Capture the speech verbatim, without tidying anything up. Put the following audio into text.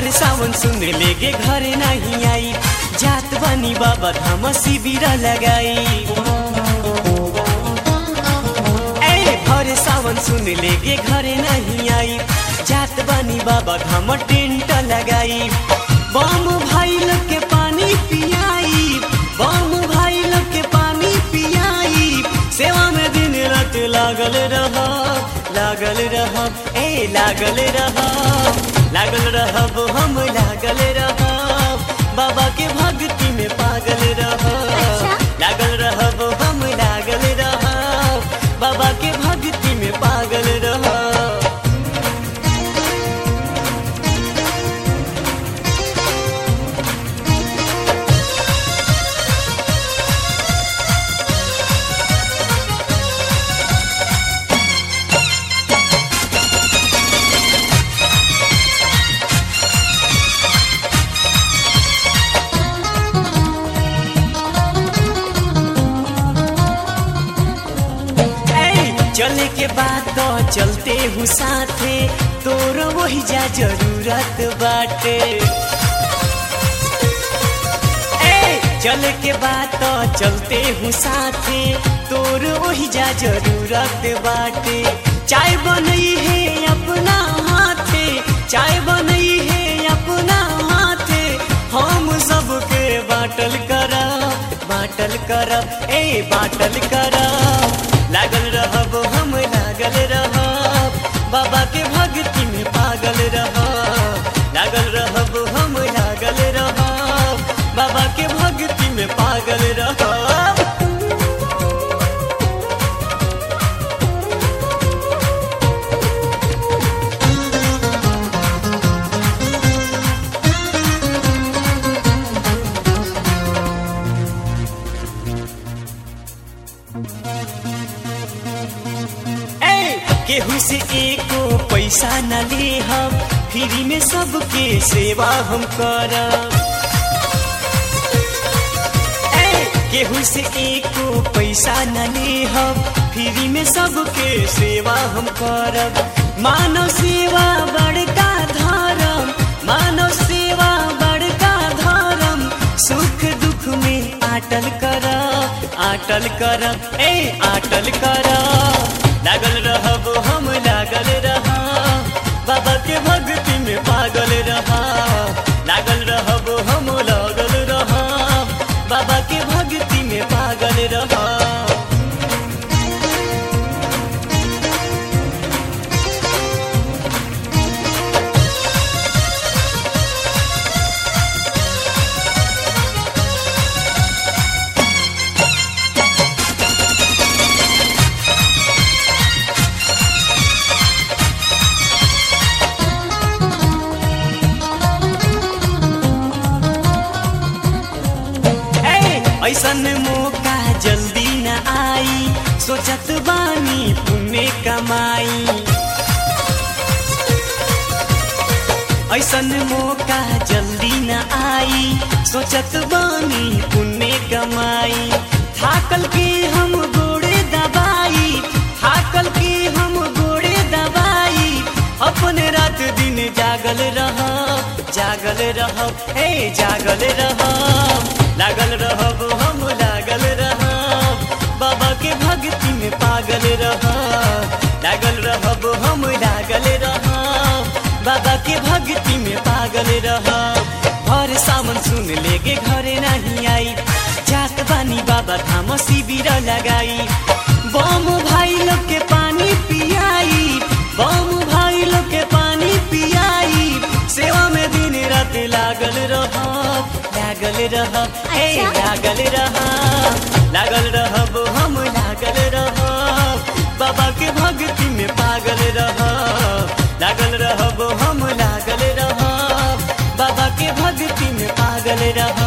भर सावन सुन लेके घर नहीं आई, जात बनी बाबा धाम शिविर लगाई। ए भर सावन सुन लेके घर नहीं आई, जात बनी बाबा धाम टेंट लगाई। बम भाई लोग के पानी पियाई, बम भाई लोग के पानी पियाई, सेवा में दिन रात लागल रह लागल रह ए लागल रह लागल रहब हम लागल रहब, बाबा के भक्ति में पागल रह लागल रहब हम लागल रहब, बाबा के भक्ति में पागल रह। चले के बाद तो चलते हूँ साथे, तोर वही जा जरूरत बाटे। ए चले के बाद तो चलते हूँ साथे, तोर वही जा जरूरत बाटे। चाय बनई है अपना हाथे, चाय बनई है अपना हाथे, हम सबके बाटल करब बाटल करब ए बाटल करब, लागल रहब हम लागल रहब, बाबा के भक्ति में पागल रहब लागल रहब हम लागल रहब, बाबा के भक्ति में पागल रहब। केहू से एको पैसा न ले हम, फ्री में सबके सेवा हम करब। केहू से एको पैसा न ले हम, फ्री में सबके सेवा हम करब। मानव सेवा बड़का धर्म, मानव सेवा बड़का धर्म, सुख दुख में आटल करब आटल करब ए आटल करब, लागल रहब हम लागल रहब, बाबा के भक्ति में पागल रहब लागल रहब हम लागल रहब, बाबा के भक्ति में पागल रहब। ऐसन मौका जल्दी न आई, सोचत बानी पुण्य कमाई। ऐसन मौका जल्दी न आई, सोचत बानी पुण्य कमाई। थाकल के हम गोड़े दबाई, थाकल के हम गोड़े दबाई, अपने रात दिन जागल रहब जागल रहब ए जागल रहब, लागल रहब हम लागल रहब, बाबा के भक्ति में पागल रहब लागल रहब हम लागल रहब, बाबा के भक्ति में पागल रहब। भर सावन सुन लेके घरे नहीं आई, जात बानी बाबा धाम शिविर लगाई। बम भाई लोग के पानी पियाई, बम भाई लोग के पानी पियाई, सेवा में दिन रात लागल रहब लागल रहब ए लागल रहब लागल रहब हम लागल रहब, बाबा के भक्ति में पागल रहब लागल रहब हम लागल रहब, बाबा के भक्ति में पागल रहब।